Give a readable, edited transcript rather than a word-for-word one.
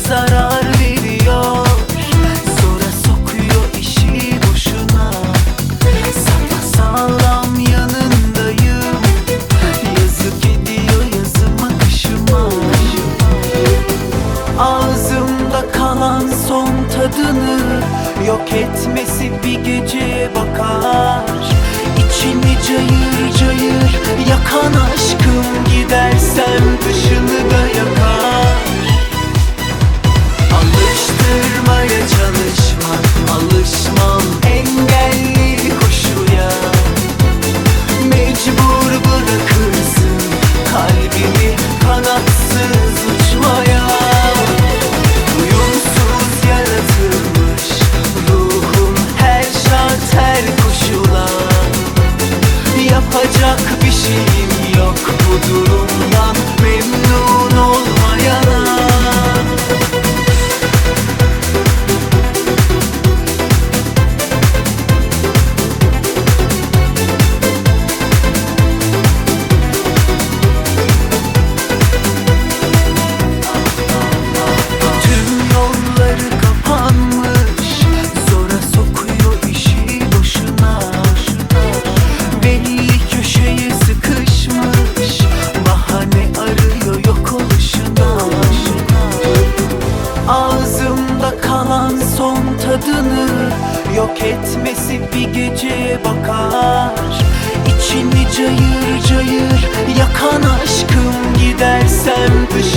zarar veriyor. Zora sokuyor işi boşuna. Sapasağlam yanındayım. Yazık ediyor yazıma kışıma. Ağzımda kalan son tadını yok etmesi bir geceye bakar. İçini cayır cayır yakan aşkım, gidersem dışını da yakar. Alıştırmaya çalışma, alışmam engelli koşuya. Mecbur bırakırsın kalbimi kanatsız uçmaya. Uyumsuz yaratılmış ruhum, her şart her koşula. Yapacak bir şeyim yok bu durumdan memnun olmayana. Tüm yolları kapanmış, zora sokuyor işi boşuna. Belli köşeye sıkışmış, bahane arıyor yok oluşuna. Ağzımda kalan son tadını yok etmesi bir geceye bakar. İçini cayır cayır yakan aşkım, gidersem dışarı